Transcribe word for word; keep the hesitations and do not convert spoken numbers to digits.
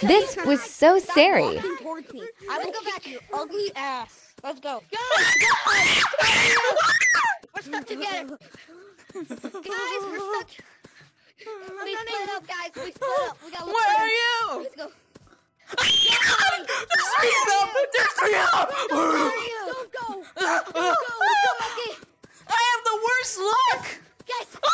This was so scary. Towards me. I'm gonna go back, you ugly ass. Let's go. Go! We're stuck together. Guys, we're stuck. We split up, guys. We split up. We gotta look Where for are them. you? Let's go. There's three of them! There's three of them! Where are you? Don't go. Don't go. Let's go, Monkey. I have the worst luck! Guys,